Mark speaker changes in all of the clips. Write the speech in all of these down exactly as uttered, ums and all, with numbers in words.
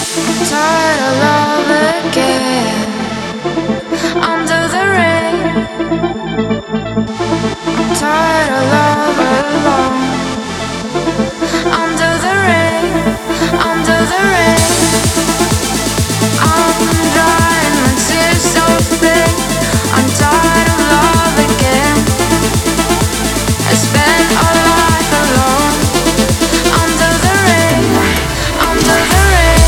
Speaker 1: Tired of love again. Under the rain. I'm tired of love alone. Under the rain. Under the rain. I'm drying my tears so thin. I'm tired of love again. I spent all life alone. Under the rain. Under the rain.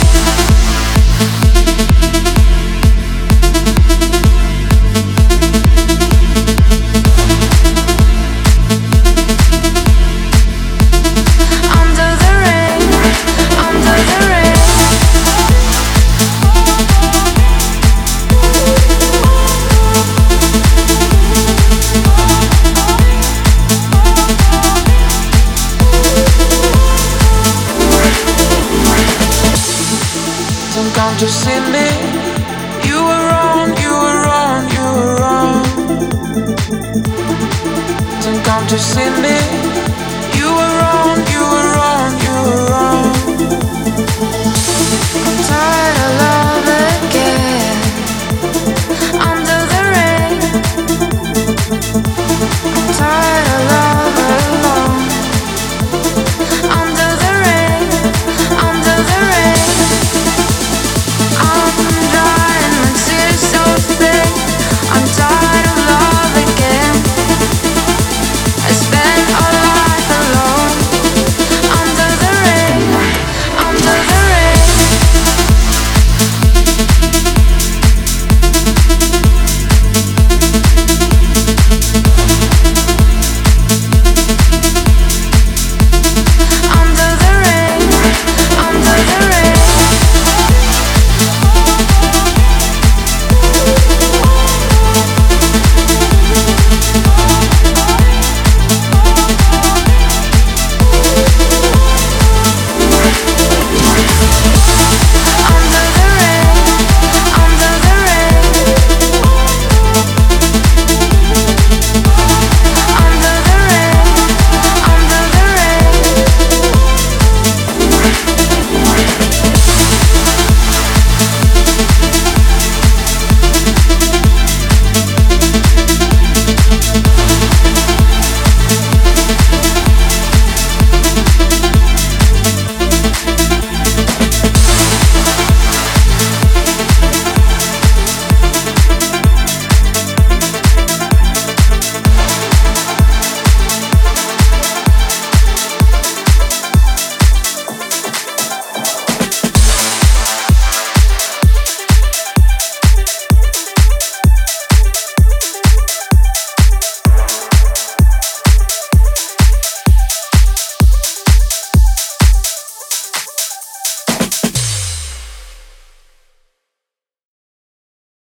Speaker 1: Come to see me. You were wrong, you were wrong, you were wrong. Don't come to see me. You were wrong, you were